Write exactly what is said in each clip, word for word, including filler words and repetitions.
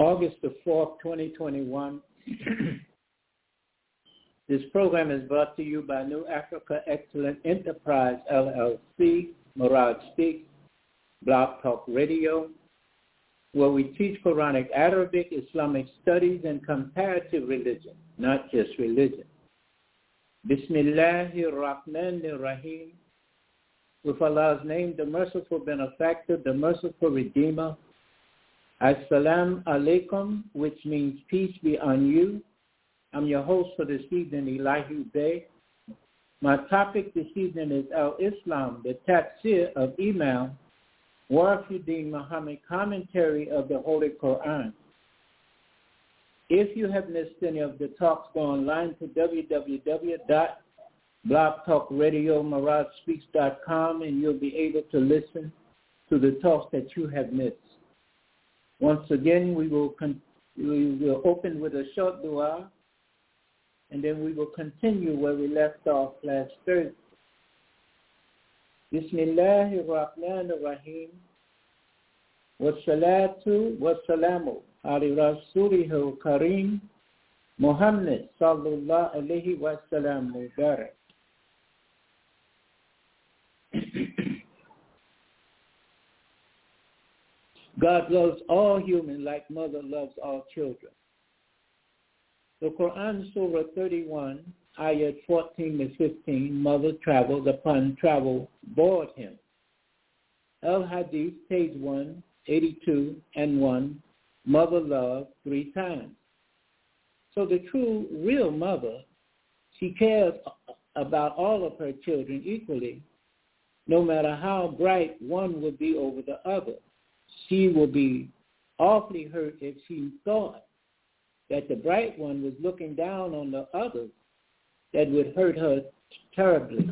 August the fourth, twenty twenty-one. This program is brought to you by New Africa Excellent Enterprise, L L C, Murad Speaks, Blog Talk Radio, where we teach Quranic, Arabic, Islamic studies, and comparative religion, not just religion. Bismillahir Rahmanir Rahim. With Allah's name, the merciful benefactor, the merciful redeemer. Assalamu alaikum, which means peace be on you. I'm your host for this evening, Elijah Bey. My topic this evening is Al-Islam, the tafsir of Imam Warafuddin Muhammad, commentary of the Holy Quran. If you have missed any of the talks, go online to w w w dot blog talk radio murad speaks dot com and you'll be able to listen to the talks that you have missed. Once again, we will con- we will open with a short dua, and then we will continue where we left off last Thursday. Bismillahir Rahmanir Rahim. Wassalatu wassalamu ala rasulihil kareem Muhammad sallallahu alayhi wa sallam mubarak. God loves all humans like mother loves all children. The Quran, Surah thirty-one, ayat fourteen to fifteen, mother travels upon travel bored him. Al-Hadith, page one, eighty-two and one, mother love three times. So the true, real mother, she cares about all of her children equally, no matter how bright one would be over the other. She will be awfully hurt if she thought that the bright one was looking down on the others. That would hurt her terribly.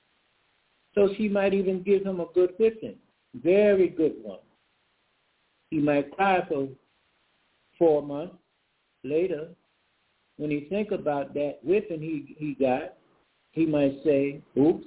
So she might even give him a good whipping, very good one. He might cry for four months later. When he think about that whipping he, he got, he might say, oops.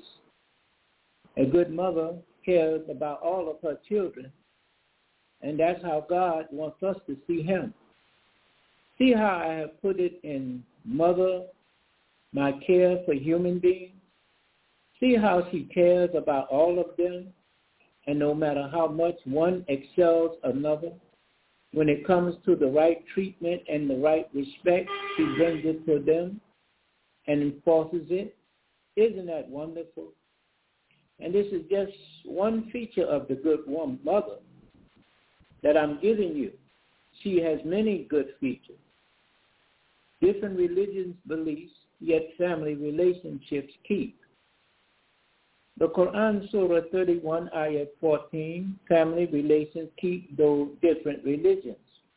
A good mother cares about all of her children. And that's how God wants us to see him. See how I have put it in mother, my care for human beings? See how she cares about all of them, and no matter how much one excels another, when it comes to the right treatment and the right respect, she brings it to them and enforces it. Isn't that wonderful? And this is just one feature of the good woman, mother, that I'm giving you. She has many good features. Different religions, beliefs, yet family relationships keep. The Quran, Surah thirty-one, ayat fourteen, family relations keep those different religions.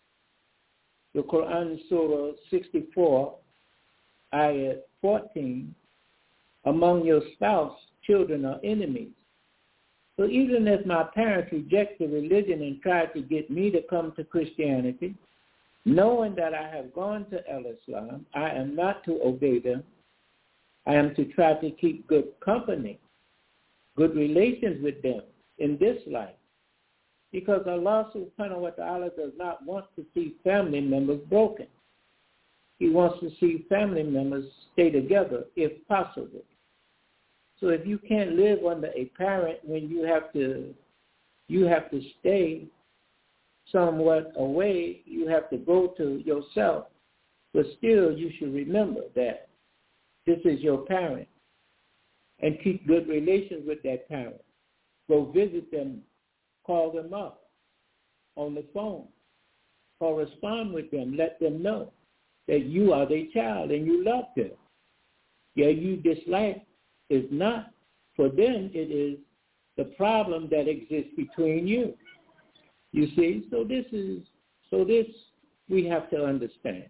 The Quran, Surah sixty-four, ayat fourteen, among your spouse, children are enemies. So even if my parents reject the religion and try to get me to come to Christianity, knowing that I have gone to Al-Islam, I am not to obey them. I am to try to keep good company, good relations with them in this life. Because Allah subhanahu wa ta'ala does not want to see family members broken. He wants to see family members stay together if possible. So if you can't live under a parent when you have to, you have to stay somewhat away, you have to go to yourself, but still you should remember that this is your parent and keep good relations with that parent. Go visit them, call them up on the phone, correspond with them, let them know that you are their child and you love them. Yeah, you dislike is not for them, it is the problem that exists between you. You see, so this is, so this we have to understand.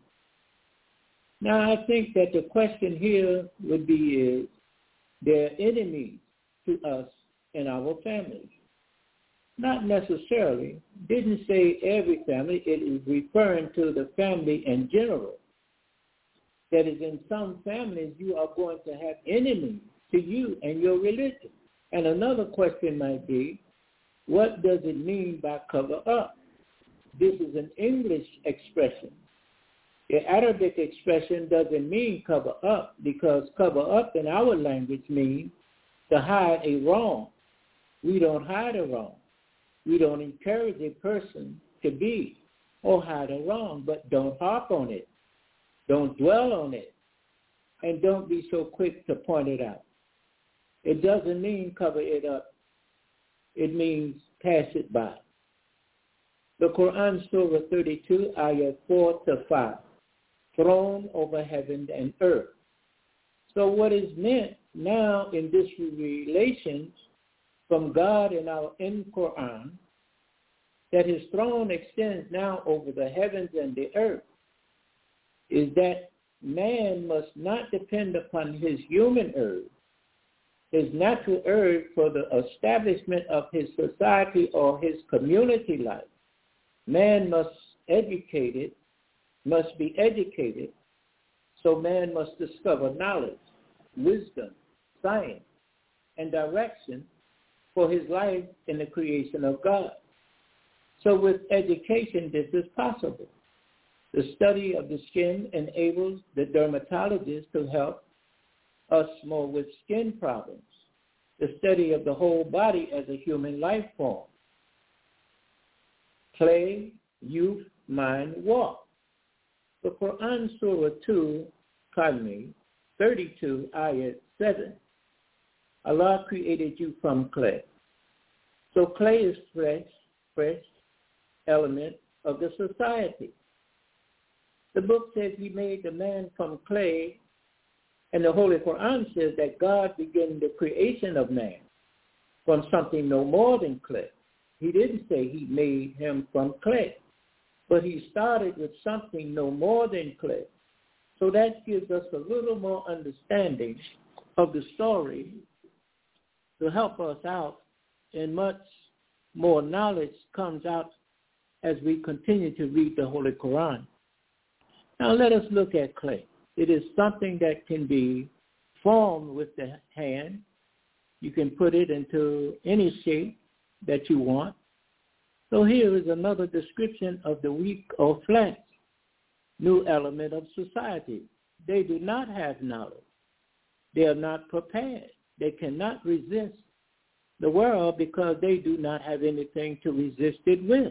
Now I think that the question here would be is, they're enemies to us and our families. Not necessarily, didn't say every family, it is referring to the family in general. That is, in some families you are going to have enemies to you and your religion. And another question might be, what does it mean by cover up? This is an English expression. The Arabic expression doesn't mean cover up, because cover up in our language means to hide a wrong. We don't hide a wrong. We don't encourage a person to be or hide a wrong, but don't harp on it. Don't dwell on it. And don't be so quick to point it out. It doesn't mean cover it up. It means pass it by. The Quran, Surah thirty-two, ayah four to five. Throne over heaven and earth. So what is meant now in this relations from God in our in Quran, that his throne extends now over the heavens and the earth, is that man must not depend upon his human urge, his natural urge for the establishment of his society or his community life. Man must educate it, must be educated, so man must discover knowledge, wisdom, science, and direction for his life in the creation of God. So with education, this is possible. The study of the skin enables the dermatologist to help us more with skin problems. The study of the whole body as a human life form. Play, youth, mind, walk. The Quran, Surah two, pardon me, thirty-two, ayah seven. Allah created you from clay. So clay is fresh, fresh element of the society. The book says he made the man from clay, and the Holy Quran says that God began the creation of man from something no more than clay. He didn't say he made him from clay, but he started with something no more than clay. So that gives us a little more understanding of the story to help us out, and much more knowledge comes out as we continue to read the Holy Quran. Now let us look at clay. It is something that can be formed with the hand. You can put it into any shape that you want. So here is another description of the weak or flesh, new element of society. They do not have knowledge. They are not prepared. They cannot resist the world because they do not have anything to resist it with.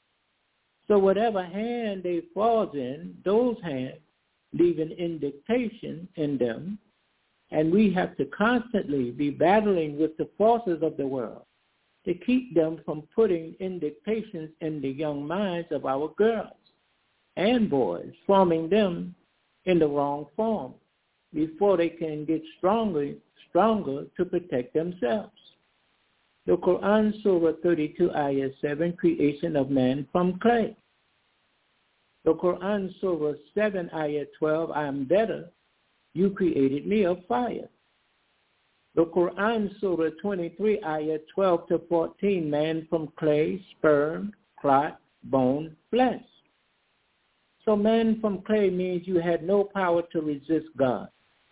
So whatever hand they falls in, those hands leave an indication in them, and we have to constantly be battling with the forces of the world to keep them from putting indications in the young minds of our girls and boys, forming them in the wrong form before they can get stronger, stronger to protect themselves. The Quran, Surah thirty-two, ayah seven, creation of man from clay. The Quran, Surah seven, ayah twelve, I am better, you created me of fire. The Quran, Surah twenty-three, ayah twelve to fourteen, man from clay, sperm, clot, bone, flesh. So man from clay means you had no power to resist God.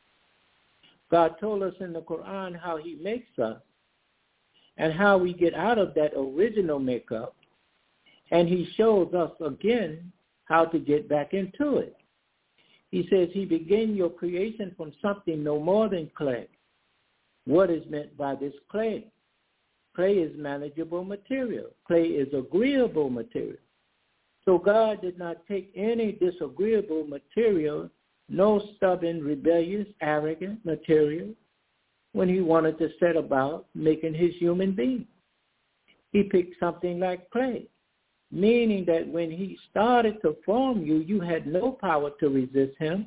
God told us in the Quran how he makes us and how we get out of that original makeup, and he shows us again how to get back into it. He says he began your creation from something no more than clay. What is meant by this clay? Clay is manageable material. Clay is agreeable material. So God did not take any disagreeable material, no stubborn, rebellious, arrogant material, when he wanted to set about making his human being. He picked something like clay, meaning that when he started to form you, you had no power to resist him.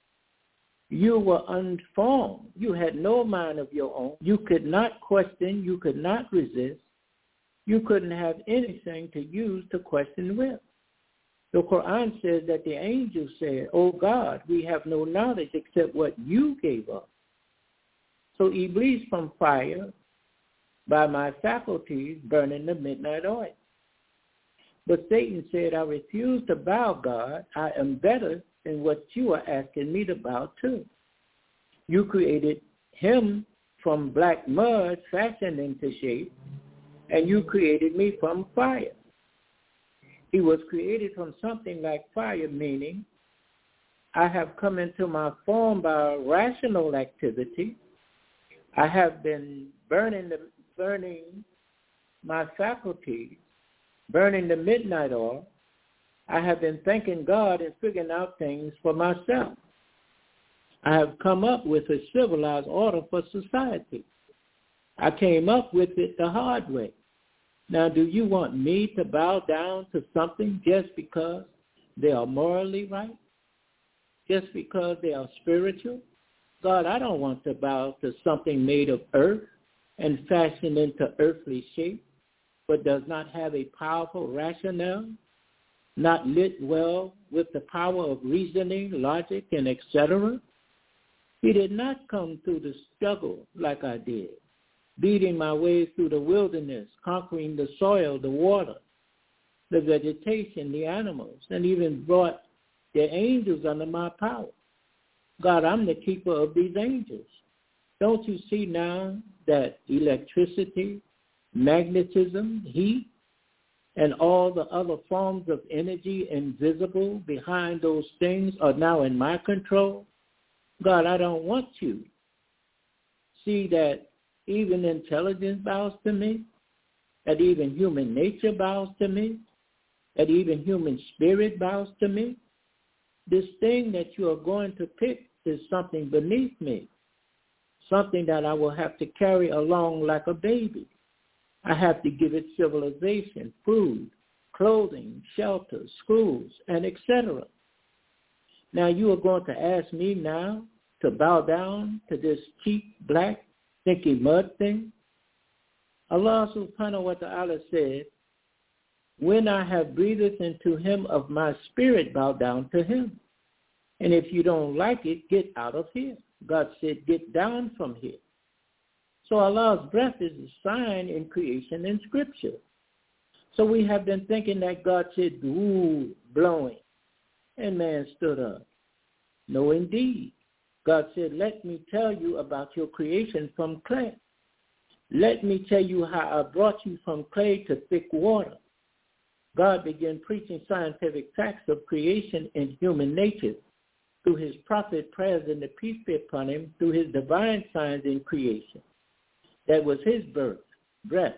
You were unformed. You had no mind of your own. You could not question. You could not resist. You couldn't have anything to use to question with. The Quran says that the angel said, "Oh God, we have no knowledge except what you gave us." So Iblis from fire, by my faculties, burning the midnight oil. But Satan said, I refuse to bow, God. I am better than what you are asking me to bow to. You created him from black mud fashioned into shape, and you created me from fire. He was created from something like fire, meaning I have come into my form by rational activity. I have been burning the burning my faculties, burning the midnight oil. I have been thanking God and figuring out things for myself. I have come up with a civilized order for society. I came up with it the hard way. Now, do you want me to bow down to something just because they are morally right? Just because they are spiritual? God, I don't want to bow to something made of earth and fashioned into earthly shape, but does not have a powerful rationale, not lit well with the power of reasoning, logic, and et cetera. He did not come through the struggle like I did, beating my way through the wilderness, conquering the soil, the water, the vegetation, the animals, and even brought the angels under my power. God, I'm the keeper of these angels. Don't you see now that electricity, magnetism, heat, and all the other forms of energy invisible behind those things are now in my control? God, I don't want you. See that even intelligence bows to me, that even human nature bows to me, that even human spirit bows to me. This thing that you are going to pick is something beneath me, something that I will have to carry along like a baby. I have to give it civilization, food, clothing, shelter, schools, and et cetera. Now you are going to ask me now to bow down to this cheap, black, stinky mud thing? Allah subhanahu wa ta'ala said, when I have breathed into him of my spirit, bow down to him. And if you don't like it, get out of here. God said, get down from here. So Allah's breath is a sign in creation and scripture. So we have been thinking that God said, ooh, blowing, and man stood up. No, indeed. God said, let me tell you about your creation from clay. Let me tell you how I brought you from clay to thick water. God began preaching scientific facts of creation and human nature through his prophet, prayers, and the peace be upon him, through his divine signs in creation. That was his birth, breath.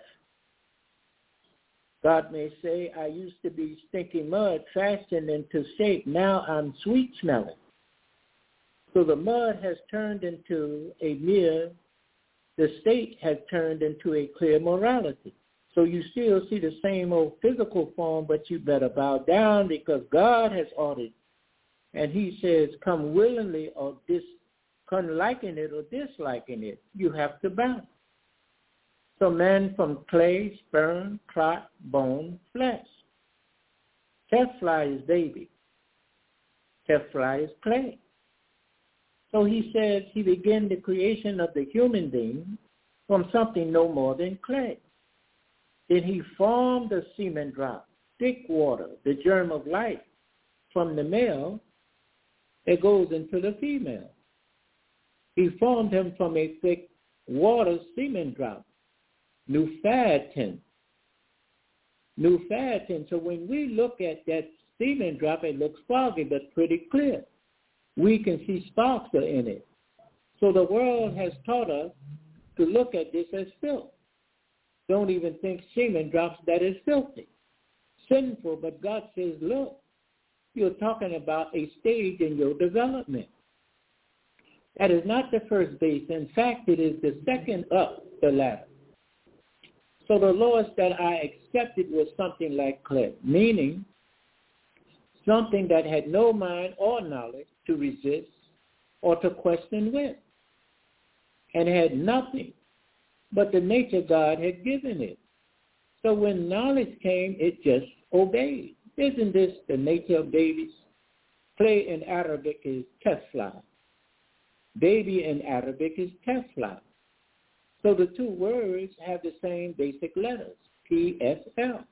God may say, I used to be stinky mud, fashioned into shape. Now I'm sweet smelling. So the mud has turned into a mere, the state has turned into a clear morality. So you still see the same old physical form, but you better bow down because God has ordered. And he says, come willingly or dis, come liking it or disliking it. You have to bow. So man from clay, sperm, clot, bone, flesh. Tefla is baby. Tefla is clay. So he says he began the creation of the human being from something no more than clay. Then he formed a semen drop, thick water, the germ of life, from the male that goes into the female. He formed him from a thick water semen drop, Nuphatin. Nuphatin. So when we look at that semen drop, it looks foggy but pretty clear. We can see sparks are in it. So the world has taught us to look at this as filth. Don't even think semen drops that is filthy, sinful, but God says, look, you're talking about a stage in your development. That is not the first base. In fact, it is the second up the ladder. So the lowest that I accepted was something like clay, meaning something that had no mind or knowledge to resist or to question with, and had nothing but the nature God had given it. So when knowledge came, it just obeyed. Isn't this the nature of babies? Clay in Arabic is tefla. Baby in Arabic is tefla. So the two words have the same basic letters, P F L.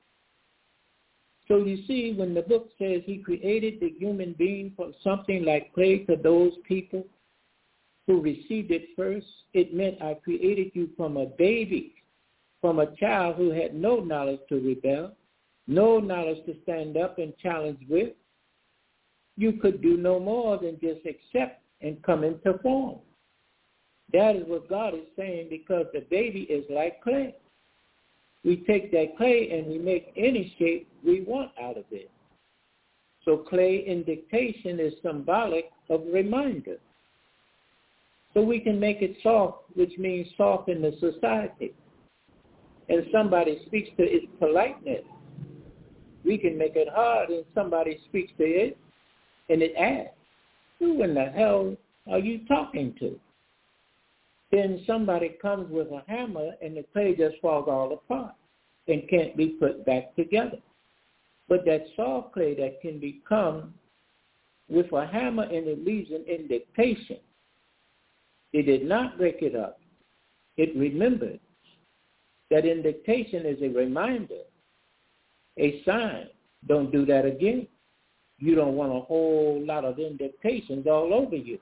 So you see, when the book says he created the human being from something like clay to those people who received it first, it meant I created you from a baby, from a child who had no knowledge to rebel, no knowledge to stand up and challenge with, you could do no more than just accept and come into form. That is what God is saying, because the baby is like clay. We take that clay and we make any shape we want out of it. So clay in dictation is symbolic of reminder. So we can make it soft, which means soft in the society. And somebody speaks to its politeness. We can make it hard and somebody speaks to it and it asks, who in the hell are you talking to? Then somebody comes with a hammer and the clay just falls all apart and can't be put back together. But that soft clay that can become with a hammer and it leaves an indication. It did not break it up. It remembered. That indication is a reminder, a sign. Don't do that again. You don't want a whole lot of indications all over you.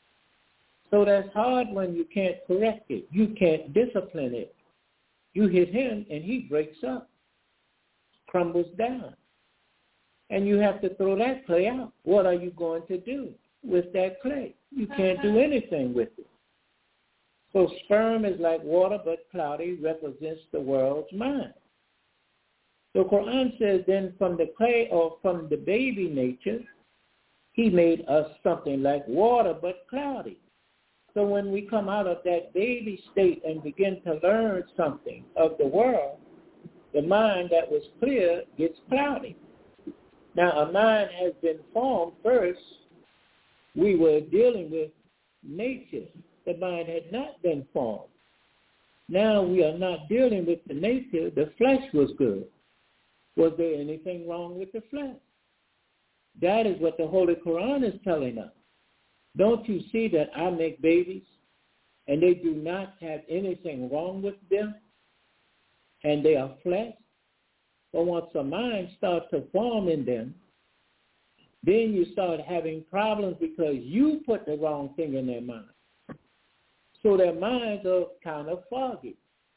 So that's hard when you can't correct it. You can't discipline it. You hit him and he breaks up, crumbles down. And you have to throw that clay out. What are you going to do with that clay? You can't do anything with it. So sperm is like water, but cloudy, represents the world's mind. The Quran says then from the clay or from the baby nature, he made us something like water, but cloudy. So when we come out of that baby state and begin to learn something of the world, the mind that was clear gets cloudy. Now a mind has been formed first. We were dealing with nature. The mind had not been formed. Now we are not dealing with the nature. The flesh was good. Was there anything wrong with the flesh? That is what the Holy Quran is telling us. Don't you see that I make babies and they do not have anything wrong with them and they are flesh? But once a mind starts to form in them, then you start having problems because you put the wrong thing in their mind. So their minds are kind of foggy.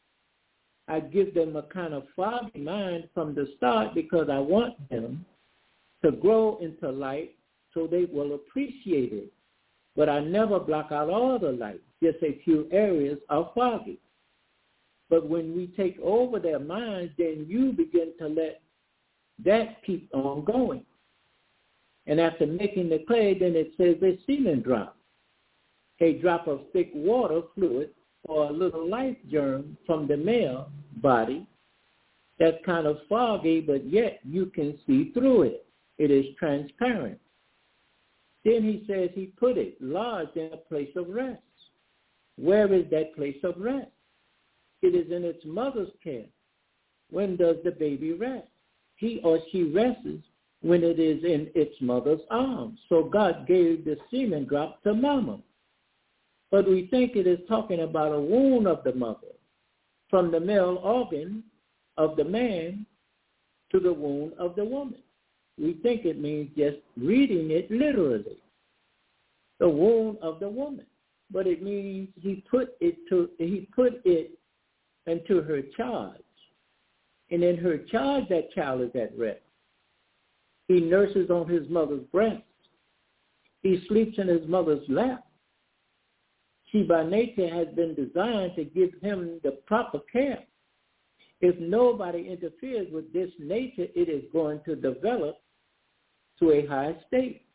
I give them a kind of foggy mind from the start because I want them to grow into light so they will appreciate it. But I never block out all the light. Just a few areas are foggy. But when we take over their minds, then you begin to let that keep on going. And after making the clay, then it says a semen drop. A drop of thick water fluid or a little life germ from the male body that's kind of foggy, but yet you can see through it. It is transparent. Then he says he put it large in a place of rest. Where is that place of rest? It is in its mother's care. When does the baby rest? He or she rests when it is in its mother's arms. So God gave the semen drop to mama. But we think it is talking about a wound of the mother, from the male organ of the man to the wound of the woman. We think it means just reading it literally, the wound of the woman. But it means he put it to he put it into her charge. And in her charge, that child is at rest. He nurses on his mother's breast. He sleeps in his mother's lap. She by nature has been designed to give him the proper care. If nobody interferes with this nature, it is going to develop to a high state.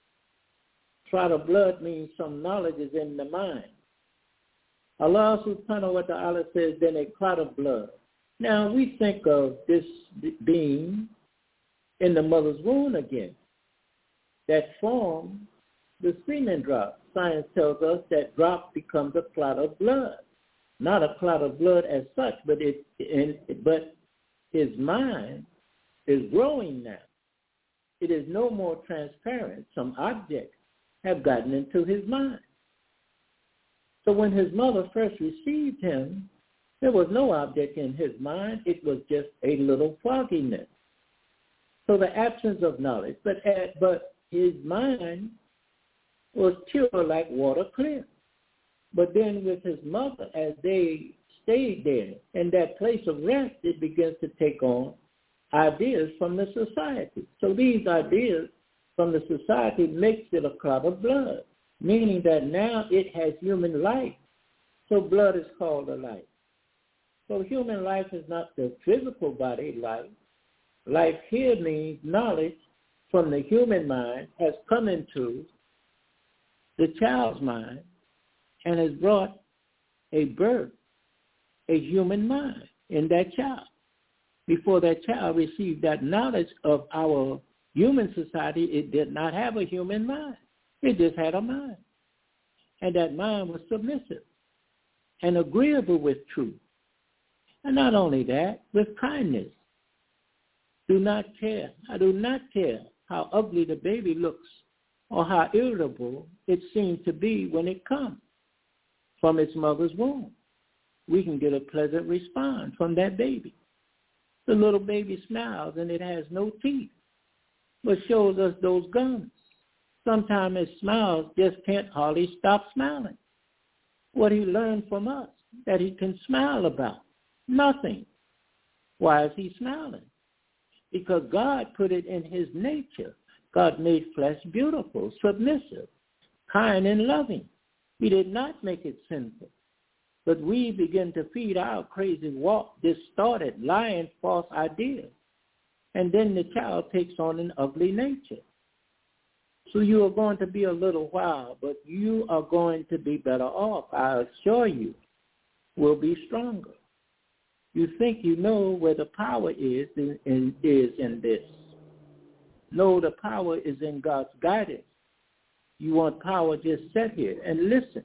Clot of blood means some knowledge is in the mind. Allah subhanahu wa ta'ala says, then a clot of blood. Now we think of this being in the mother's womb again. That formed the semen drop. Science tells us that drop becomes a clot of blood. Not a clot of blood as such, but it, it but his mind is growing now. It is no more transparent. Some objects have gotten into his mind. So when his mother first received him, there was no object in his mind. It was just a little fogginess. So the absence of knowledge, but but his mind was pure like water clear. But then with his mother, as they stayed there in that place of rest, it begins to take on ideas from the society. So these ideas from the society makes it a clot of blood, meaning that now it has human life. So blood is called a life. So human life is not the physical body life. Life here means knowledge from the human mind has come into the child's mind and has brought a birth, a human mind in that child. Before that child received that knowledge of our human society, it did not have a human mind. It just had a mind. And that mind was submissive and agreeable with truth. And not only that, with kindness. Do not care. I do not care how ugly the baby looks or how irritable it seems to be when it comes from its mother's womb. We can get a pleasant response from that baby. The little baby smiles and it has no teeth, but shows us those gums. Sometimes it smiles, just can't hardly stop smiling. What he learned from us, that he can smile about. Nothing. Why is he smiling? Because God put it in his nature. God made flesh beautiful, submissive, kind, and loving. He did not make it sinful. But we begin to feed our crazy walk, distorted, lying, false ideas. And then the child takes on an ugly nature. So you are going to be a little while, but you are going to be better off. I assure you, will be stronger. You think you know where the power is in, in, is in this. No, the power is in God's guidance. You want power, just sit here and listen,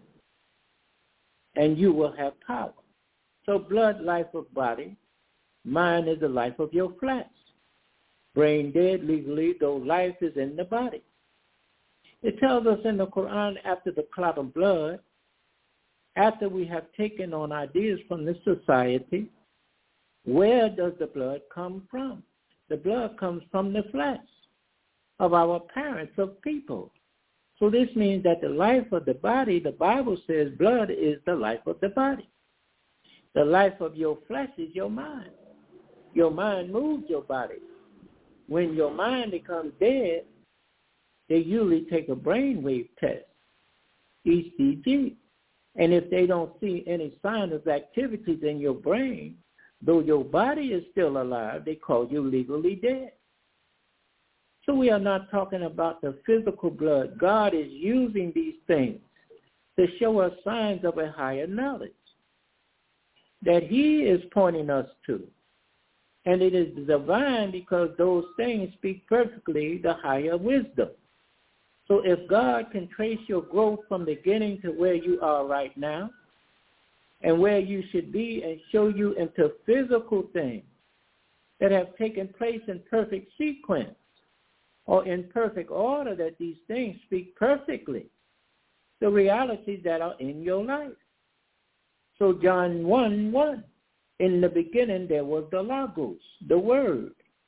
and you will have power. So blood, life of body. Mind is the life of your flesh. Brain dead legally, though life is in the body. It tells us in the Quran, after the clot of blood, after we have taken on ideas from this society, where does the blood come from? The blood comes from the flesh of our parents, of people. So this means that the life of the body, the Bible says blood is the life of the body. The life of your flesh is your mind. Your mind moves your body. When your mind becomes dead, they usually take a brainwave test, E C G. And if they don't see any sign of activities in your brain, though your body is still alive, they call you legally dead. So we are not talking about the physical blood. God is using these things to show us signs of a higher knowledge that he is pointing us to. And it is divine because those things speak perfectly the higher wisdom. So if God can trace your growth from the beginning to where you are right now and where you should be and show you into physical things that have taken place in perfect sequence or in perfect order, that these things speak perfectly the realities that are in your life. So John one one, in the beginning there was the Logos, the Word.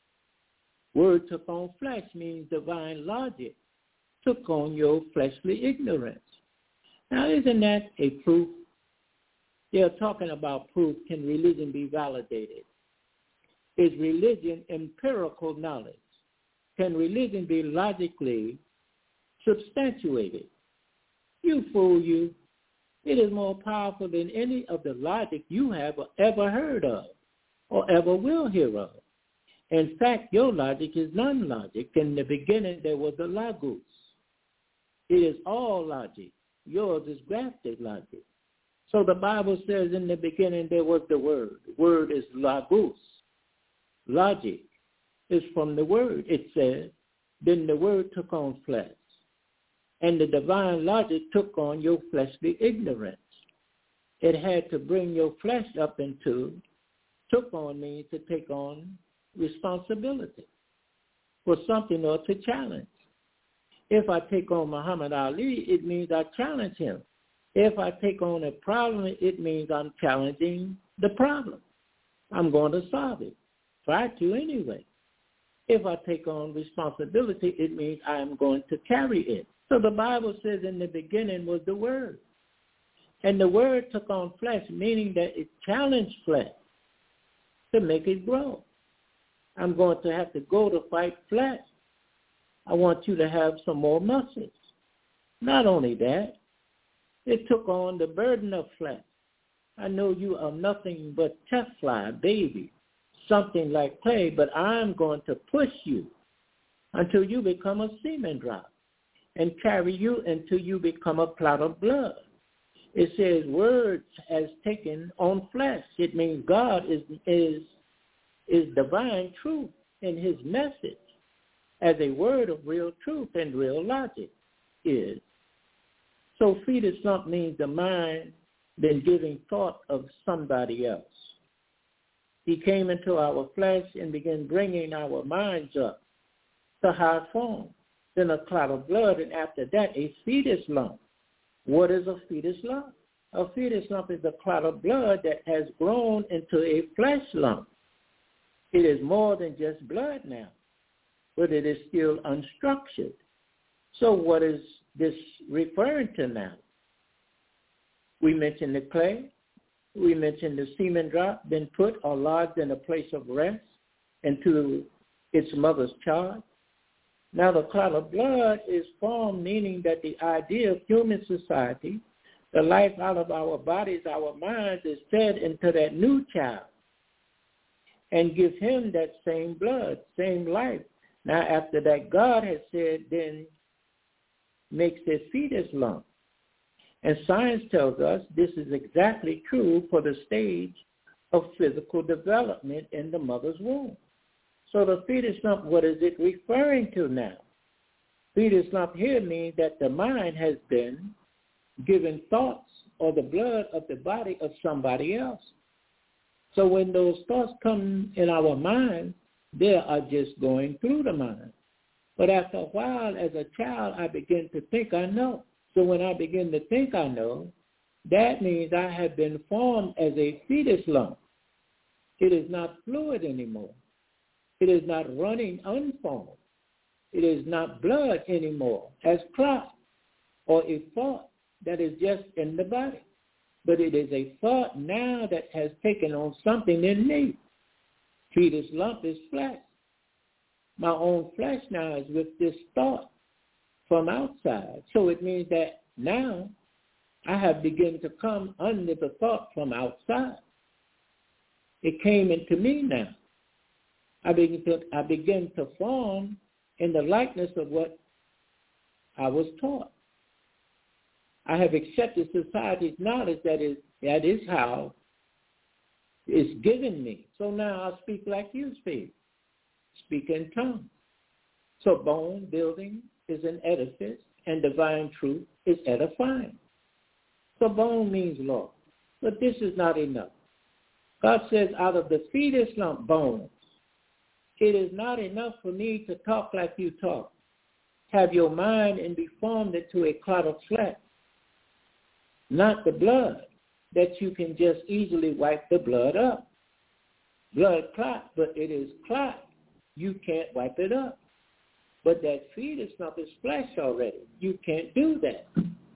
Word took on flesh means divine logic took on your fleshly ignorance. Now, isn't that a proof? They're talking about proof. Can religion be validated? Is religion empirical knowledge? Can religion be logically substantiated? You fool you. It is more powerful than any of the logic you have ever heard of or ever will hear of. In fact, your logic is non-logic. In the beginning, there was the Logos. It is all logic. Yours is grafted logic. So the Bible says in the beginning there was the Word. The Word is Logos. Logic is from the Word. It says, then the Word took on flesh. And the divine logic took on your fleshly ignorance. It had to bring your flesh up into, took on means to take on responsibility for something or to challenge. If I take on Muhammad Ali, it means I challenge him. If I take on a problem, it means I'm challenging the problem. I'm going to solve it. Try to anyway. If I take on responsibility, it means I'm going to carry it. So the Bible says in the beginning was the Word. And the Word took on flesh, meaning that it challenged flesh to make it grow. I'm going to have to go to fight flesh. I want you to have some more muscles. Not only that, it took on the burden of flesh. I know you are nothing but Teflon, baby, something like clay, but I'm going to push you until you become a semen drop and carry you until you become a clot of blood. It says words has taken on flesh. It means God is is is divine truth in his message as a word of real truth and real logic is. So fetus lump means the mind been giving thought of somebody else. He came into our flesh and began bringing our minds up to high form, then a clot of blood, and after that a fetus lump. What is a fetus lump? A fetus lump is a clot of blood that has grown into a flesh lump. It is more than just blood now, but it is still unstructured. So what is this referring to now? We mentioned the clay. We mentioned the semen drop, been put or lodged in a place of rest into its mother's charge. Now the clot of blood is formed, meaning that the idea of human society, the life out of our bodies, our minds, is fed into that new child and give him that same blood, same life. Now after that, God has said, then makes a fetus lump. And science tells us this is exactly true for the stage of physical development in the mother's womb. So the fetus lump, what is it referring to now? Fetus lump here means that the mind has been given thoughts or the blood of the body of somebody else. So when those thoughts come in our mind, they are just going through the mind. But after a while, as a child, I begin to think I know. So when I begin to think I know, that means I have been formed as a fetus lump. It is not fluid anymore. It is not running unformed. It is not blood anymore as clot or a thought that is just in the body. But it is a thought now that has taken on something in me. Fetus lump is flesh. My own flesh now is with this thought from outside. So it means that now I have begun to come under the thought from outside. It came into me now. I begin to, I begin to form in the likeness of what I was taught. I have accepted society's knowledge that is, that is how it's given me. So now I speak like you speak, speak in tongues. So bone building is an edifice, and divine truth is edifying. So bone means law. But this is not enough. God says, out of the fetus lump bones, it is not enough for me to talk like you talk, have your mind and be formed into a clot of flesh, not the blood, that you can just easily wipe the blood up. Blood clot, but it is clot. You can't wipe it up. But that fetus lump is flesh already. You can't do that.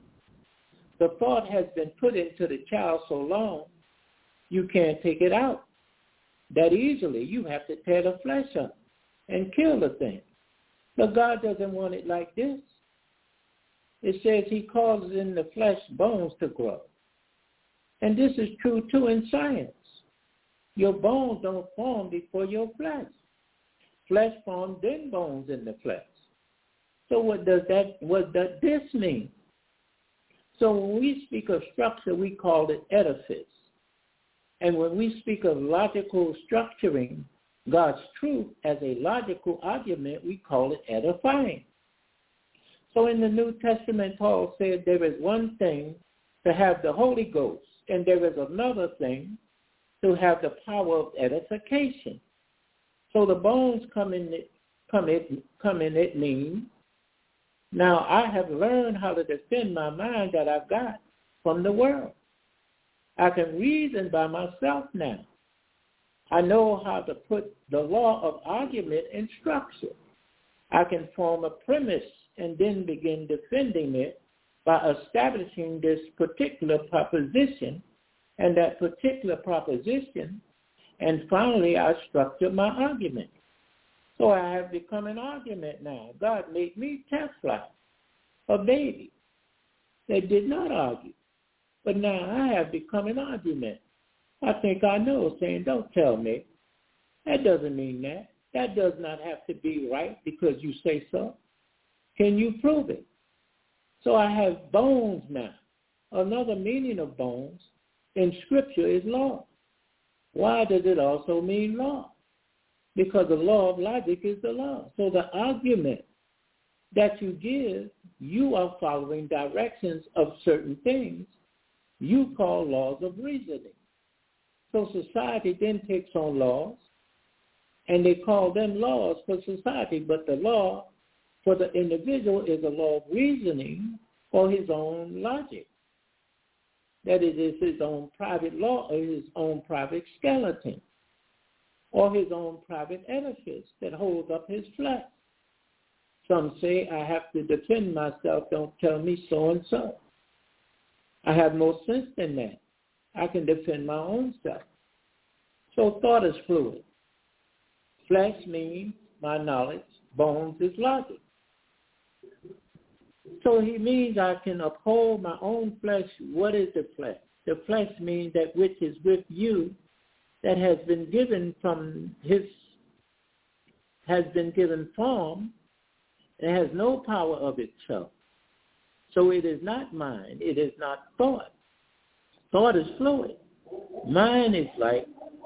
The thought has been put into the child so long, you can't take it out that easily. You have to tear the flesh up and kill the thing. But God doesn't want it like this. It says he causes in the flesh bones to grow. And this is true too in science. Your bones don't form before your flesh. Flesh forms, then bones in the flesh. So what does that, what does this mean? So when we speak of structure, we call it edifice. And when we speak of logical structuring God's truth as a logical argument, we call it edifying. So in the New Testament, Paul said there is one thing to have the Holy Ghost, and there is another thing to have the power of edification. So the bones come in it, come it, come in it means, now I have learned how to defend my mind that I've got from the world. I can reason by myself now. I know how to put the law of argument in structure. I can form a premise and then begin defending it by establishing this particular proposition and that particular proposition, and finally I structure my argument. So I have become an argument now. God made me test fly, a baby that did not argue. But now I have become an argument. I think I know, saying, don't tell me. That doesn't mean that. That does not have to be right because you say so. Can you prove it? So I have bones now. Another meaning of bones in Scripture is law. Why does it also mean law? Because the law of logic is the law. So the argument that you give, you are following directions of certain things you call laws of reasoning. So society then takes on laws, and they call them laws for society, but the law for the individual is a law of reasoning or his own logic. That is, it's his own private law or his own private skeleton or his own private edifice that holds up his flesh. Some say, I have to defend myself, don't tell me so and so. I have more sense than that. I can defend my own self. So thought is fluid. Flesh means my knowledge. Bones is logic. So he means I can uphold my own flesh. What is the flesh? The flesh means that which is with you that has been given from his, has been given form. It has no power of itself. So it is not mind. It is not thought. Thought is fluid. Mind is like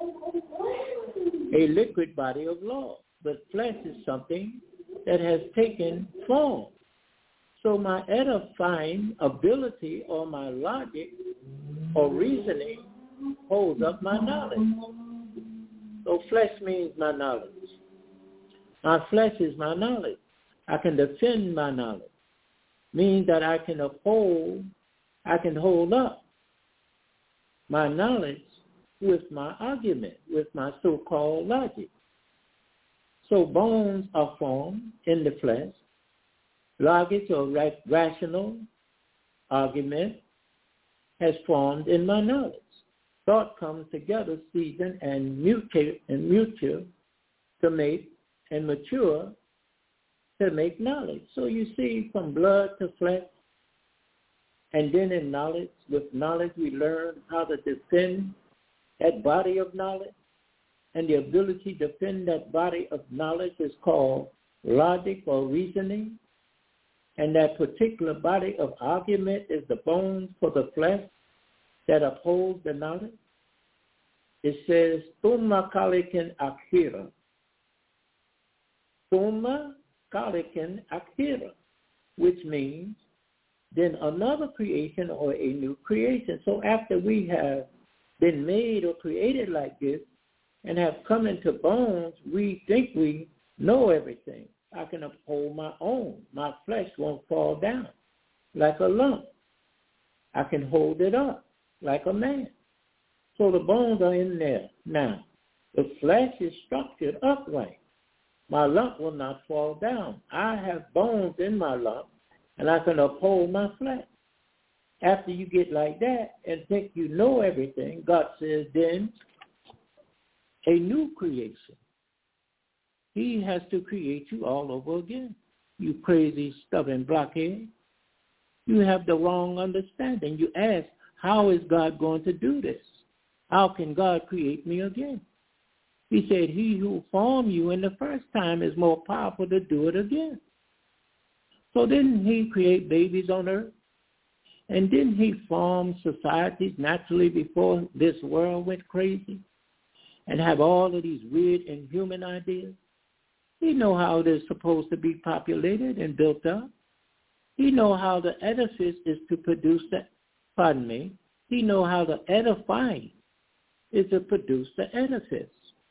a liquid body of law. But flesh is something that has taken form. So my edifying ability or my logic or reasoning holds up my knowledge. So flesh means my knowledge. My flesh is my knowledge. I can defend my knowledge. Means that I can uphold, I can hold up my knowledge with my argument, with my so-called logic. So bones are formed in the flesh. Logic or rational argument has formed in my knowledge. Thought comes together, season and mutate and mutual to make and mature to make knowledge. So you see, from blood to flesh, and then in knowledge, with knowledge we learn how to defend that body of knowledge, and the ability to defend that body of knowledge is called logic or reasoning, and that particular body of argument is the bones for the flesh that upholds the knowledge. It says, Thumma kalikin akhira. Thumma kalikin akhira, which means then another creation or a new creation. So after we have been made or created like this and have come into bones, we think we know everything. I can uphold my own. My flesh won't fall down like a lump. I can hold it up like a man. So the bones are in there. Now, the flesh is structured upright. My lump will not fall down. I have bones in my lump, and I can uphold my flesh. After you get like that and think you know everything, God says then a new creation. He has to create you all over again. You crazy, stubborn blockhead. You have the wrong understanding. You ask, how is God going to do this? How can God create me again? He said, he who formed you in the first time is more powerful to do it again. So didn't he create babies on earth? And didn't he form societies naturally before this world went crazy and have all of these weird inhuman ideas? He know how it is supposed to be populated and built up. He know how the edifice is to produce the, pardon me, he know how the edifying is to produce the edifice.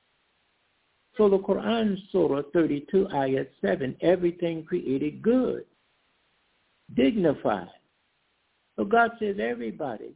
So the Quran, Surah thirty-two, Ayat seven, everything created good, dignified. So God says everybody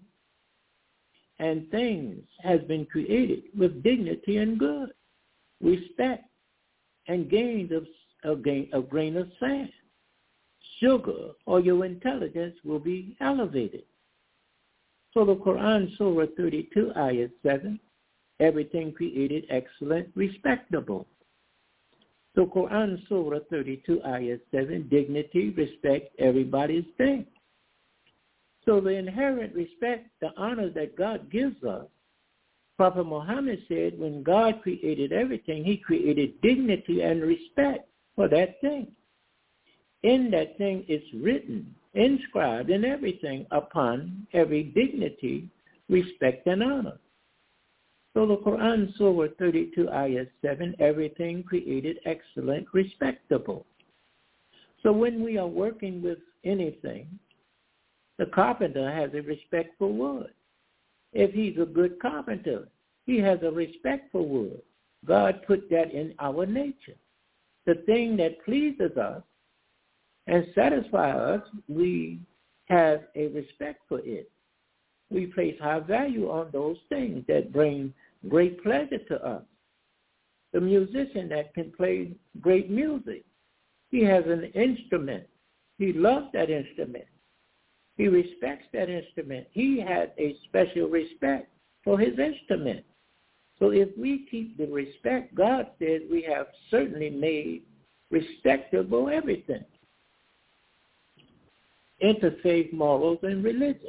and things has been created with dignity and good, respect, and gains of a, gain, a grain of sand. Sugar or your intelligence will be elevated. So the Quran, Surah thirty-two, Ayat seven, everything created excellent, respectable. So Quran Surah thirty-two, Ayah seven, dignity, respect everybody's thing. So the inherent respect, the honor that God gives us, Prophet Muhammad said when God created everything, he created dignity and respect for that thing. In that thing is written, inscribed in everything upon every dignity, respect, and honor. So the Quran Surah thirty-two, Ayah seven, everything created excellent, respectable. So when we are working with anything, the carpenter has a respect for wood. If he's a good carpenter, he has a respect for wood. God put that in our nature. The thing that pleases us and satisfies us, we have a respect for it. We place high value on those things that bring great pleasure to us. The musician that can play great music, he has an instrument. He loves that instrument. He respects that instrument. He has a special respect for his instrument. So if we keep the respect, God says we have certainly made respectable everything. Interfaith morals and religion.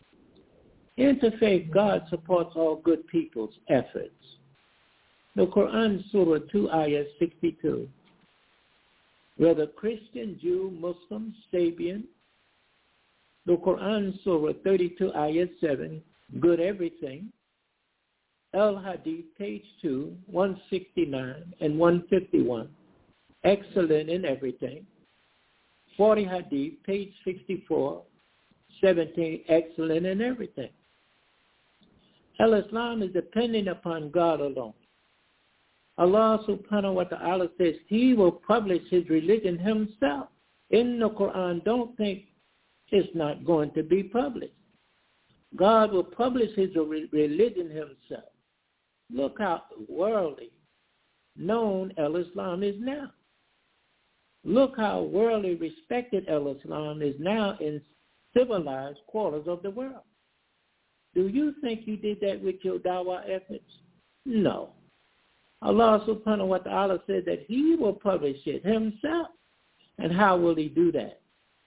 Interfaith, God supports all good people's efforts. The Quran Surah two, Ayah sixty-two. Whether Christian, Jew, Muslim, Sabian, the Quran Surah thirty-two, Ayah seven, good everything. Al-Hadith, page two, one sixty-nine and one fifty-one, excellent in everything. forty Hadith, page sixty-four, seventeen, excellent in everything. Al-Islam is dependent upon God alone. Allah subhanahu wa ta'ala says he will publish his religion himself. In the Quran, don't think it's not going to be published. God will publish his religion himself. Look how worldly known Al-Islam is now. Look how worldly respected Al-Islam is now in civilized quarters of the world. Do you think you did that with your dawah efforts? No. Allah subhanahu wa ta'ala said that he will publish it himself. And how will he do that?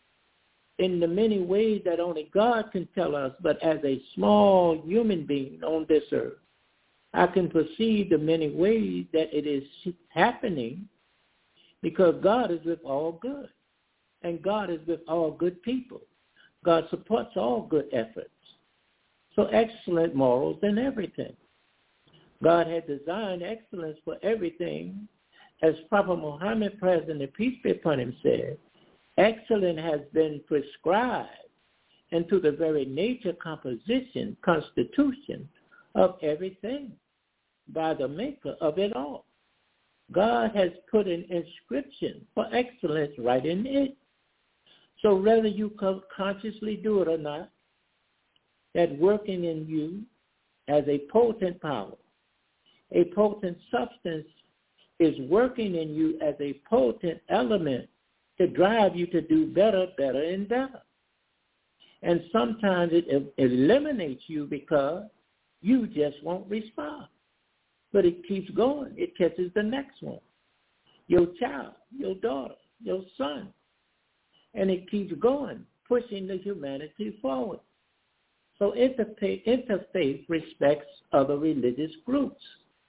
In the many ways that only God can tell us, but as a small human being on this earth, I can perceive the many ways that it is happening because God is with all good. And God is with all good people. God supports all good efforts. So excellent morals in everything. God had designed excellence for everything. As Prophet Muhammad, President and peace be upon him, said, excellence has been prescribed into the very nature, composition, constitution of everything by the maker of it all. God has put an inscription for excellence right in it. So whether you consciously do it or not, that working in you as a potent power, a potent substance is working in you as a potent element to drive you to do better, better, and better. And sometimes it eliminates you because you just won't respond. But it keeps going. It catches the next one. Your child, your daughter, your son. And it keeps going, pushing the humanity forward. So interfaith, interfaith respects other religious groups.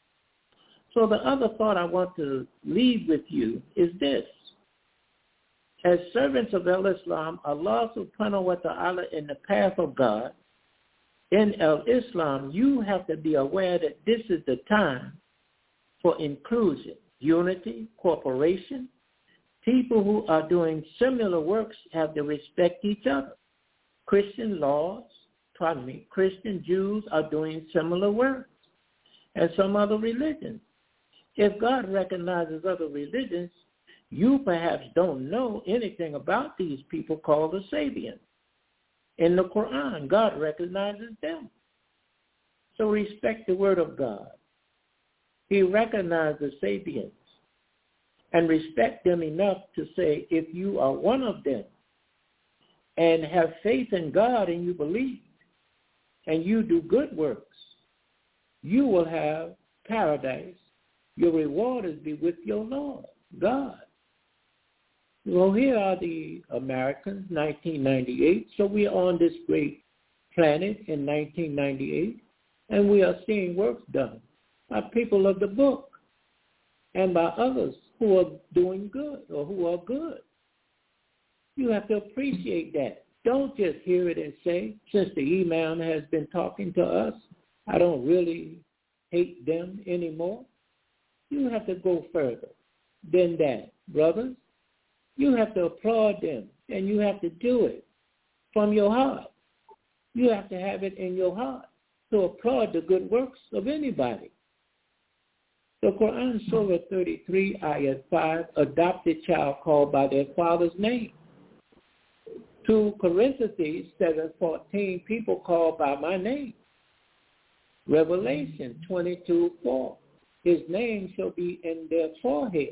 So the other thought I want to leave with you is this. As servants of Al-Islam, Allah subhanahu wa ta'ala in the path of God, in Al-Islam, you have to be aware that this is the time for inclusion, unity, cooperation. People who are doing similar works have to respect each other. Christian laws, pardon me, Christian Jews are doing similar works, and some other religions. If God recognizes other religions, you perhaps don't know anything about these people called the Sabians. In the Quran, God recognizes them. So respect the word of God. He recognized the Sabians and respect them enough to say, if you are one of them and have faith in God and you believe and you do good works, you will have paradise. Your reward is be with your Lord. God. Well, here are the Americans, nineteen ninety-eight. So we are on this great planet in nineteen ninety-eight, and we are seeing work done by people of the book and by others who are doing good or who are good. You have to appreciate that. Don't just hear it and say, since the imam has been talking to us, I don't really hate them anymore. You have to go further than that, brothers. You have to applaud them, and you have to do it from your heart. You have to have it in your heart to applaud the good works of anybody. The Quran, Surah thirty-three, Ayat five, adopted child called by their father's name. Two Corinthians seven fourteen, people called by my name. Revelation twenty-two four, his name shall be in their forehead.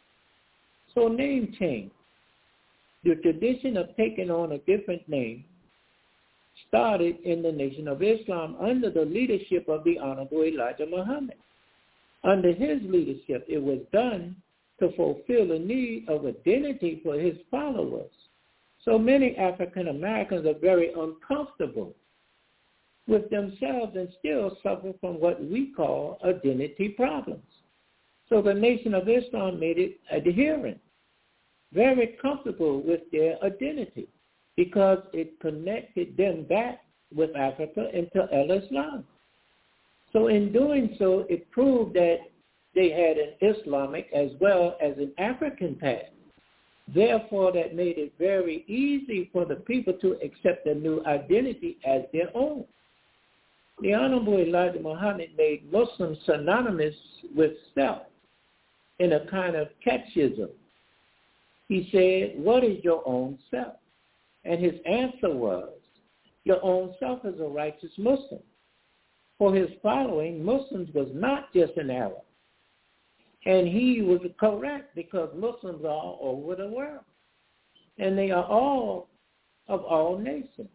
So name change. The tradition of taking on a different name started in the Nation of Islam under the leadership of the Honorable Elijah Muhammad. Under his leadership, it was done to fulfill the need of identity for his followers. So many African Americans are very uncomfortable with themselves and still suffer from what we call identity problems. So the Nation of Islam made it adherent, very comfortable with their identity because it connected them back with Africa into al-Islam. So in doing so, it proved that they had an Islamic as well as an African past. Therefore, that made it very easy for the people to accept a new identity as their own. The Honorable Elijah Muhammad made Muslims synonymous with self in a kind of catechism. He said, what is your own self? And his answer was, your own self is a righteous Muslim. For his following, Muslims was not just an Arab. And he was correct because Muslims are all over the world. And they are all of all nations.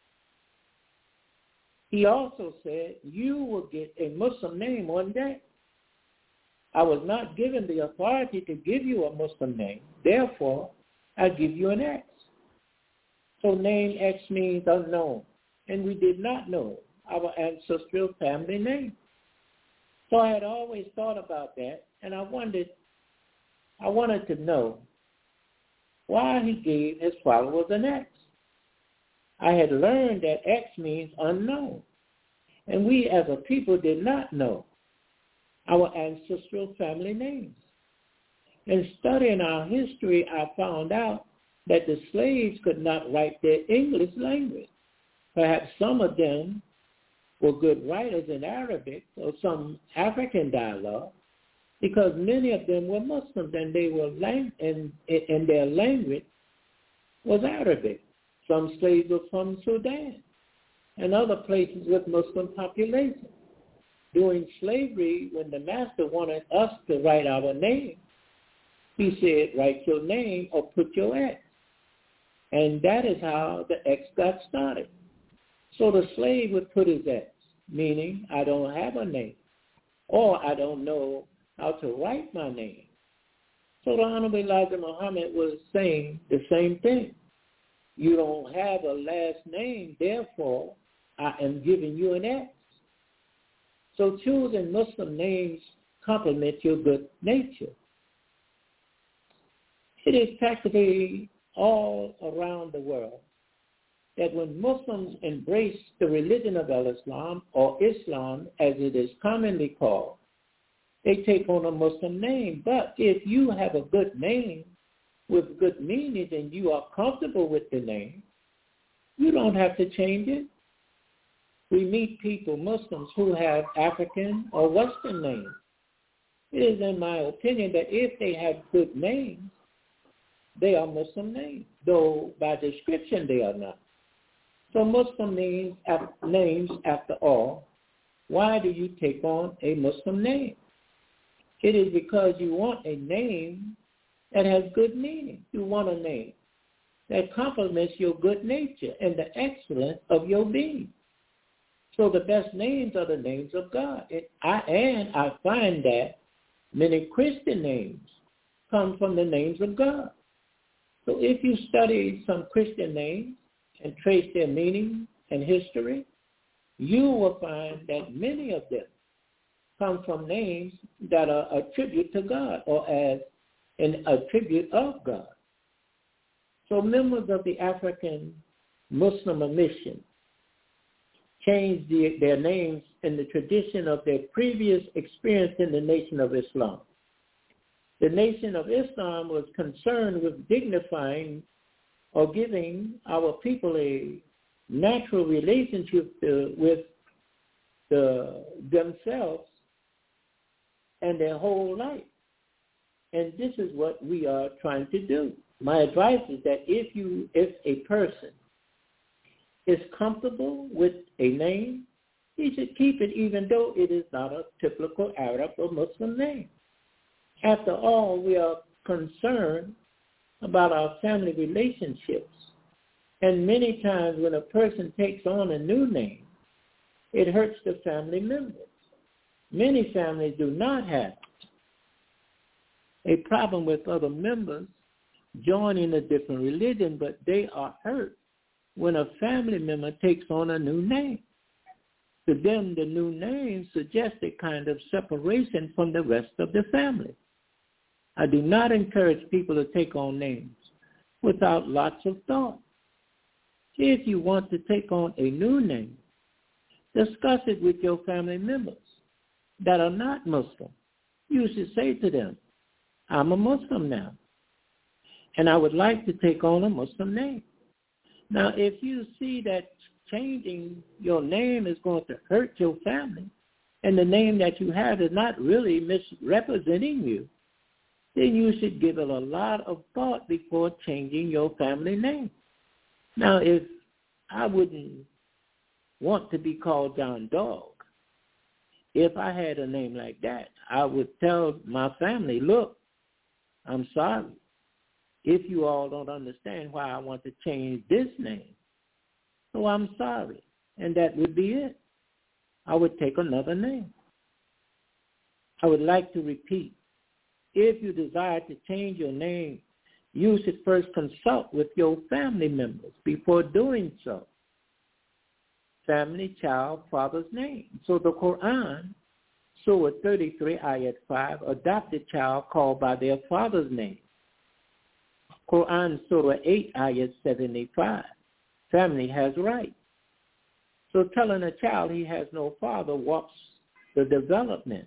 He also said, you will get a Muslim name one day. I was not given the authority to give you a Muslim name. Therefore, I give you an X. So name X means unknown. And we did not know our ancestral family name. So I had always thought about that, and I wondered, I wanted to know why he gave his followers an X. I had learned that X means unknown, and we as a people did not know our ancestral family names. In studying our history, I found out that the slaves could not write their English language. Perhaps some of them were good writers in Arabic or some African dialogue, because many of them were Muslims and they were lang- and, and their language was Arabic. Some slaves were from Sudan and other places with Muslim population. During slavery, when the master wanted us to write our name, he said, write your name or put your X. And that is how the X got started. So the slave would put his X, meaning I don't have a name, or I don't know how to write my name. So the Honorable Elijah Muhammad was saying the same thing. You don't have a last name, therefore I am giving you an X. So choosing Muslim names complement your good nature. It is practically all around the world that when Muslims embrace the religion of al-Islam, or Islam as it is commonly called, they take on a Muslim name. But if you have a good name with good meaning and you are comfortable with the name, you don't have to change it. We meet people, Muslims, who have African or Western names. It is in my opinion that if they have good names, they are Muslim names, though by description they are not. So Muslim names, names, after all, why do you take on a Muslim name? It is because you want a name that has good meaning. You want a name that complements your good nature and the excellence of your being. So the best names are the names of God. And I, and I find that many Christian names come from the names of God. So if you study some Christian names and trace their meaning and history, you will find that many of them come from names that are a tribute to God or as an attribute of God. So members of the African Muslim mission changed the, their names in the tradition of their previous experience in the Nation of Islam. The Nation of Islam was concerned with dignifying or giving our people a natural relationship to, with the, themselves and their whole life. And this is what we are trying to do. My advice is that if you, if a person is comfortable with a name, he should keep it even though it is not a typical Arab or Muslim name. After all, we are concerned about our family relationships. And many times when a person takes on a new name, it hurts the family members. Many families do not have a problem with other members joining a different religion, but they are hurt when a family member takes on a new name. To them, the new name suggests a kind of separation from the rest of the family. I do not encourage people to take on names without lots of thought. If you want to take on a new name, discuss it with your family members that are not Muslim. You should say to them, I'm a Muslim now, and I would like to take on a Muslim name. Now, if you see that changing your name is going to hurt your family, and the name that you have is not really misrepresenting you, then you should give it a lot of thought before changing your family name. Now, if I wouldn't want to be called John Dog, if I had a name like that, I would tell my family, look, I'm sorry. If you all don't understand why I want to change this name, so I'm sorry. And that would be it. I would take another name. I would like to repeat, if you desire to change your name, you should first consult with your family members before doing so. Family, child, father's name. So the Quran, Surah thirty-three, Ayat five, adopted child called by their father's name. Quran, Surah eight, Ayat seventy-five, family has rights. So telling a child he has no father warps the development.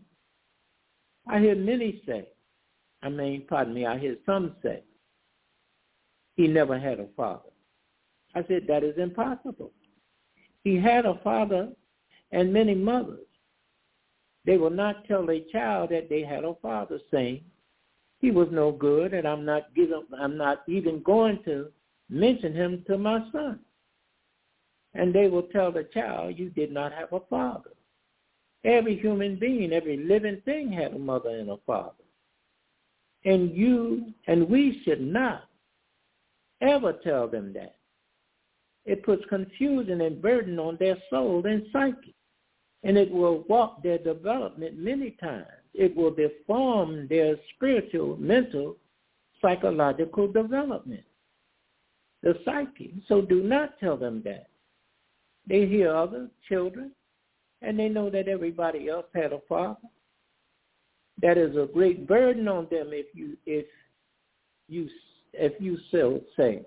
I hear many say, I mean, pardon me, I hear some say, he never had a father. I said, that is impossible. He had a father and many mothers. They will not tell a child that they had a father, saying, he was no good, and I'm not giving, I'm not even going to mention him to my son. And they will tell the child, you did not have a father. Every human being, every living thing had a mother and a father. And you and we should not ever tell them that. It puts confusion and burden on their soul and psyche, and it will warp their development many times. It will deform their spiritual, mental, psychological development, the psyche. So do not tell them that. They hear other children, and they know that everybody else had a father. That is a great burden on them if you if you if you so say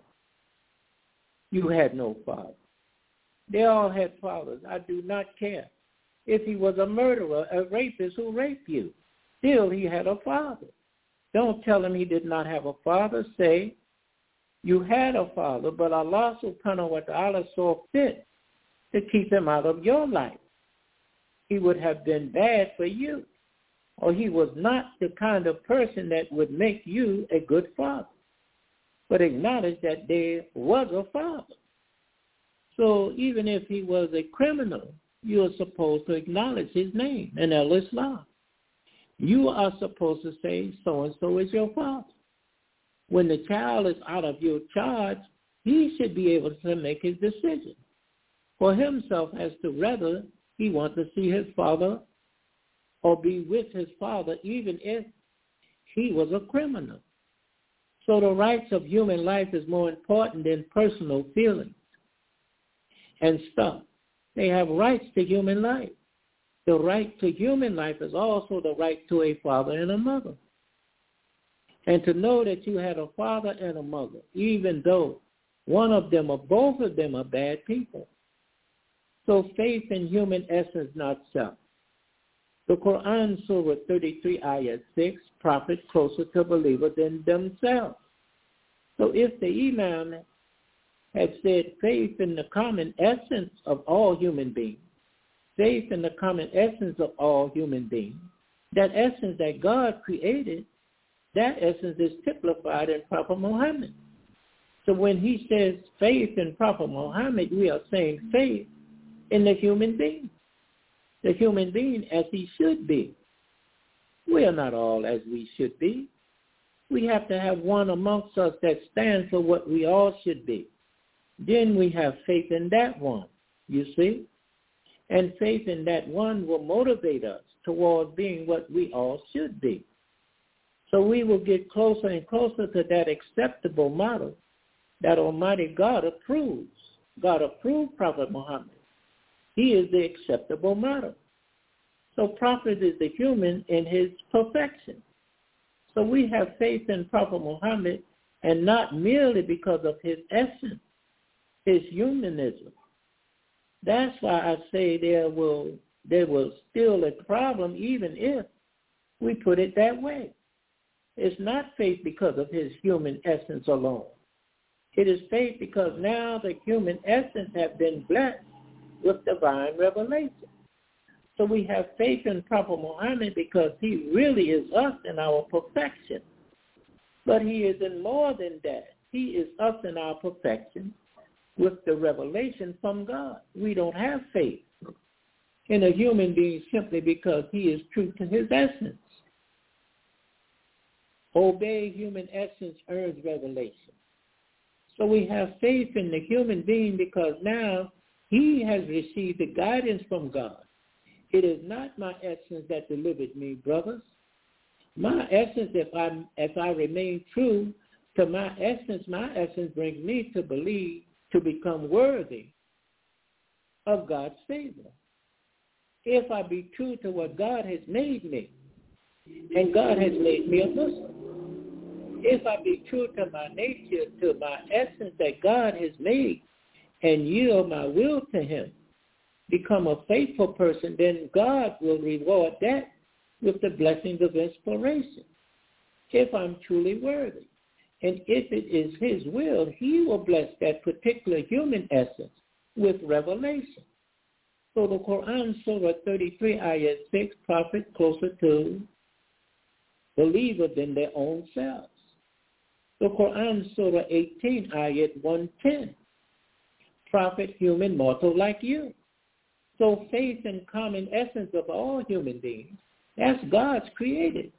you had no father. They all had fathers. I do not care. If he was a murderer, a rapist who raped you, still he had a father. Don't tell him he did not have a father. Say, you had a father, but Allah subhanahu wa ta'ala saw fit to keep him out of your life. He would have been bad for you, or he was not the kind of person that would make you a good father. But acknowledge that there was a father. So even if he was a criminal, you are supposed to acknowledge his name in al-Islam. You are supposed to say, so-and-so is your father. When the child is out of your charge, he should be able to make his decision for himself as to whether he wants to see his father or be with his father, even if he was a criminal. So the rights of human life is more important than personal feelings and stuff. They have rights to human life. The right to human life is also the right to a father and a mother. And to know that you had a father and a mother, even though one of them or both of them are bad people. So faith in human essence, not self. The Quran, Surah thirty-three, Ayat six, prophet closer to believer than themselves. So if the Imam had said faith in the common essence of all human beings, faith in the common essence of all human beings, that essence that God created, that essence is typified in Prophet Muhammad. So when he says faith in Prophet Muhammad, we are saying faith in the human being, the human being as he should be. We are not all as we should be. We have to have one amongst us that stands for what we all should be. Then we have faith in that one, you see? And faith in that one will motivate us towards being what we all should be. So we will get closer and closer to that acceptable model that Almighty God approves. God approved Prophet Muhammad. He is the acceptable model. So Prophet is the human in his perfection. So we have faith in Prophet Muhammad, and not merely because of his essence, his humanism. That's why I say there will there will still a problem even if we put it that way. It's not faith because of his human essence alone. It is faith because now the human essence have been blessed with divine revelation. So we have faith in Prophet Muhammad because he really is us in our perfection. But he is in more than that. He is us in our perfection with the revelation from God. We don't have faith in a human being simply because he is true to his essence. Obey human essence earns revelation. So we have faith in the human being because now he has received the guidance from God. It is not my essence that delivered me, brothers. My essence, if I if I remain true to my essence, my essence brings me to believe, to become worthy of God's favor. If I be true to what God has made me, and God has made me a Muslim. If I be true to my nature, to my essence that God has made, and yield my will to him, become a faithful person, then God will reward that with the blessings of inspiration, if I'm truly worthy. And if it is his will, he will bless that particular human essence with revelation. So the Quran, Surah thirty-three, Ayat six, prophet closer to believer than their own selves. The Quran, Surah eighteen, Ayat one ten, prophet human mortal like you. So faith and common essence of all human beings, that's God's created.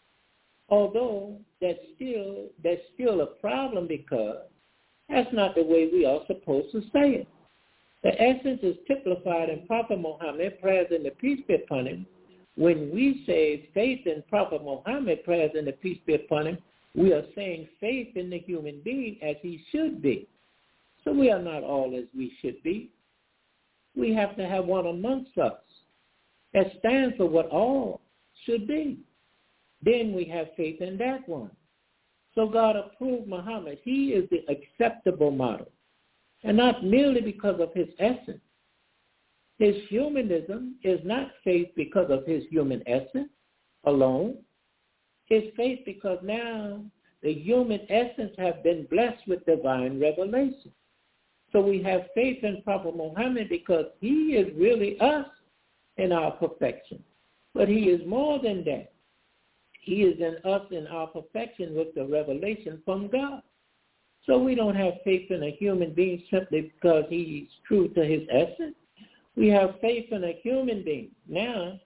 Although that's still that's still a problem because that's not the way we are supposed to say it. The essence is typified in Prophet Muhammad, prayers and the peace be upon him. When we say faith in Prophet Muhammad, prayers and the peace be upon him, we are saying faith in the human being as he should be. So we are not all as we should be. We have to have one amongst us that stands for what all should be. Then we have faith in that one. So God approved Muhammad. He is the acceptable model, and not merely because of his essence. His humanism is not faith because of his human essence alone. It's faith because now the human essence have been blessed with divine revelation. So we have faith in Prophet Muhammad because he is really us in our perfection. But he is more than that. He is in us in our perfection with the revelation from God. So we don't have faith in a human being simply because he's true to his essence. We have faith in a human being. Now,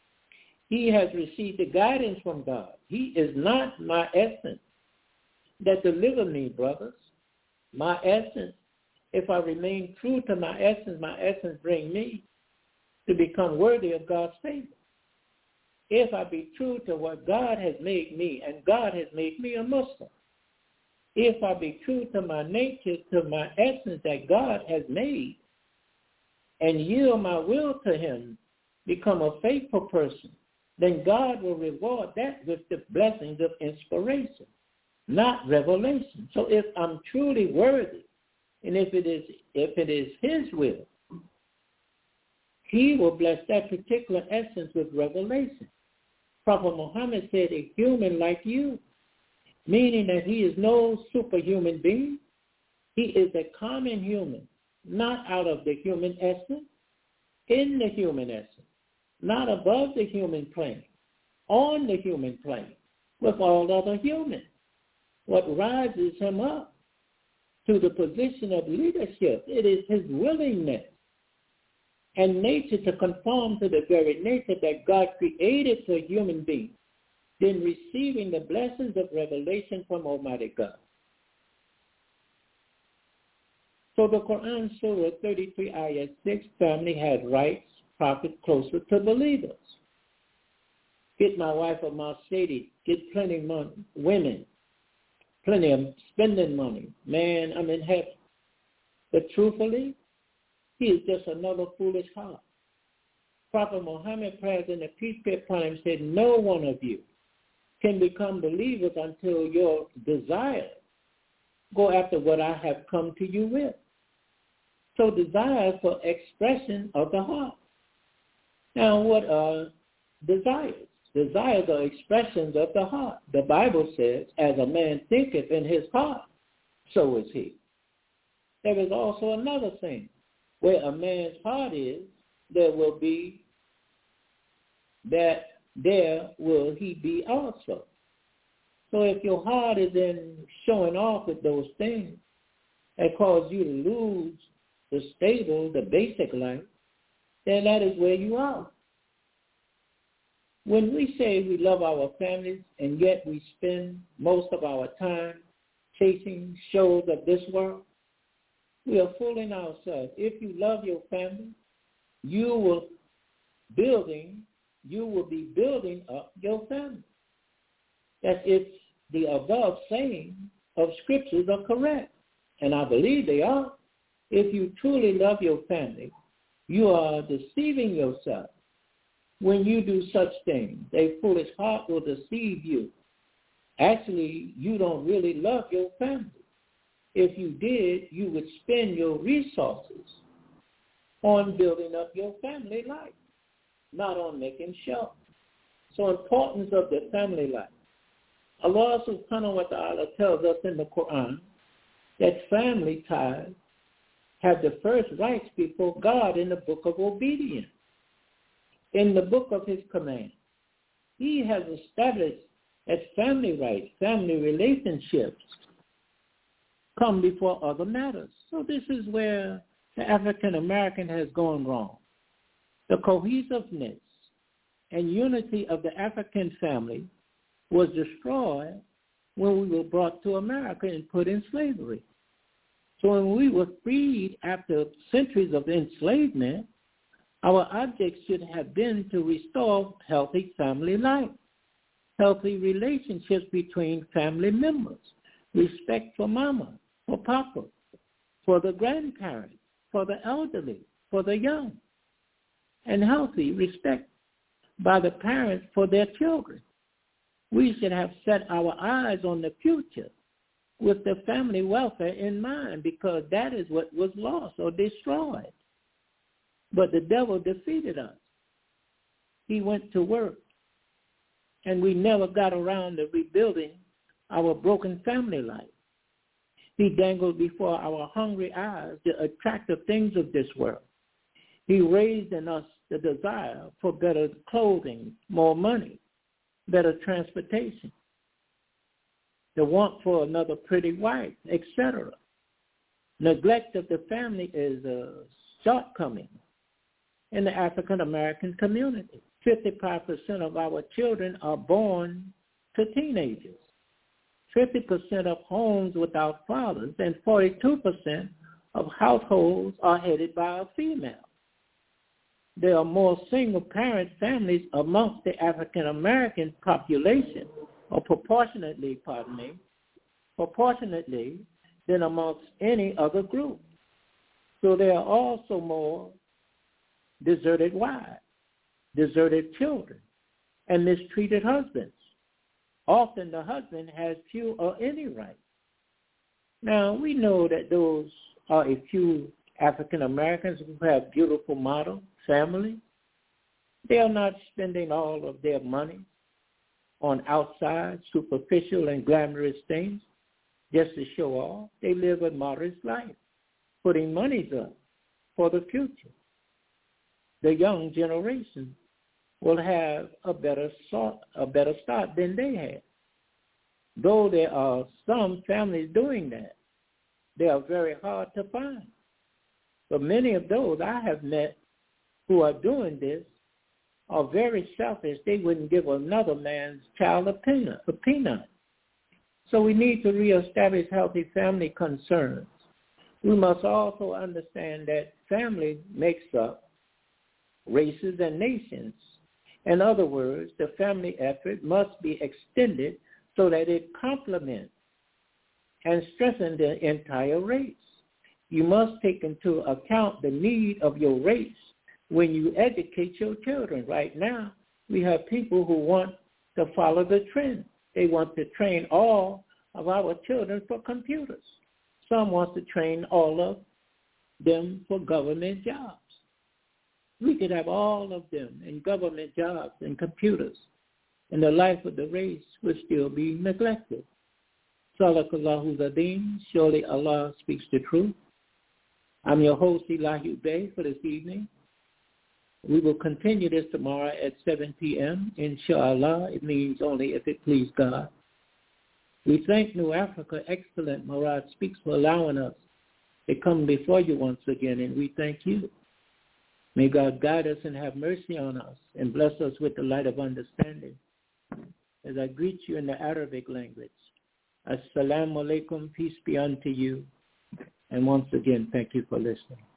he has received the guidance from God. He is not my essence that delivered me, brothers. My essence, if I remain true to my essence, my essence bring me to become worthy of God's favor. If I be true to what God has made me, and God has made me a Muslim. if I be true to my nature, to my essence that God has made, and yield my will to him, become a faithful person, then God will reward that with the blessings of inspiration, not revelation. So if I'm truly worthy, and if it is if it is his will, he will bless that particular essence with revelation. Prophet Muhammad said, a human like you, meaning that he is no superhuman being. He is a common human, not out of the human essence, in the human essence, not above the human plane, on the human plane, with all other humans. What rises him up to the position of leadership, it is his willingness and nature to conform to the very nature that God created for human beings, then receiving the blessings of revelation from Almighty God. So the Quran, Surah thirty-three, Ayah six, family had rights, profit closer to believers. Get my wife a Mercedes, get plenty of money, women, plenty of spending money. Man, I'm in heaven. But truthfully, he is just another foolish heart. Prophet Muhammad, praise and peace be upon him, said, no one of you can become believers until your desire go after what I have come to you with. So desire for expression of the heart. Now, what are desires? Desires are expressions of the heart. The Bible says, as a man thinketh in his heart, so is he. There is also another thing. Where a man's heart is, there will be, that there will he be also. So if your heart is in showing off with those things that cause you to lose the stable, the basic life, then that is where you are. When we say we love our families and yet we spend most of our time chasing shows of this world, we are fooling ourselves. If you love your family, you will building, you will be building up your family. That if the above saying of scriptures are correct, and I believe they are. If you truly love your family, you are deceiving yourself when you do such things. A foolish heart will deceive you. Actually, you don't really love your family. If you did, you would spend your resources on building up your family life, not on making sure. So importance of the family life. Allah subhanahu wa ta'ala tells us in the Quran that family ties have the first rights before God in the book of obedience. In the book of his command, he has established that family rights, family relationships, come before other matters. So this is where the African American has gone wrong. The cohesiveness and unity of the African family was destroyed when we were brought to America and put in slavery. So when we were freed after centuries of enslavement, our object should have been to restore healthy family life, healthy relationships between family members, respect for mama, for papa, for the grandparents, for the elderly, for the young, and healthy respect by the parents for their children. We should have set our eyes on the future with the family welfare in mind, because that is what was lost or destroyed. But the devil defeated us. He went to work, and we never got around to rebuilding our broken family life. He dangled before our hungry eyes the attractive things of this world. He raised in us the desire for better clothing, more money, better transportation, the want for another pretty wife, et cetera. Neglect of the family is a shortcoming in the African American community. fifty-five percent of our children are born to teenagers. fifty percent of homes without fathers, and forty-two percent of households are headed by a female. There are more single-parent families amongst the African American population, or proportionately, pardon me, proportionately than amongst any other group. So there are also more deserted wives, deserted children, and mistreated husbands. Often the husband has few or any rights. Now, we know that those are a few African Americans who have beautiful model families. They are not spending all of their money on outside, superficial, and glamorous things just to show off. They live a modest life, putting monies up for the future. The young generation will have a better start, a better start than they had. Though there are some families doing that, they are very hard to find. But many of those I have met who are doing this are very selfish. They wouldn't give another man's child a peanut. A peanut. So we need to reestablish healthy family concerns. We must also understand that family makes up races and nations. In other words, the family effort must be extended so that it complements and strengthens the entire race. You must take into account the need of your race when you educate your children. Right now, we have people who want to follow the trend. They want to train all of our children for computers. Some want to train all of them for government jobs. We could have all of them in government jobs and computers, and the life of the race would still be neglected. Sadaqallahu Zadim, surely Allah speaks the truth. I'm your host, Elahi Bey, for this evening. We will continue this tomorrow at seven p.m. Inshallah. It means only if it please God. We thank New Africa Excellent Murad Speaks for allowing us to come before you once again, and we thank you. May God guide us and have mercy on us and bless us with the light of understanding. As I greet you in the Arabic language, Assalamu alaikum, peace be unto you. And once again, thank you for listening.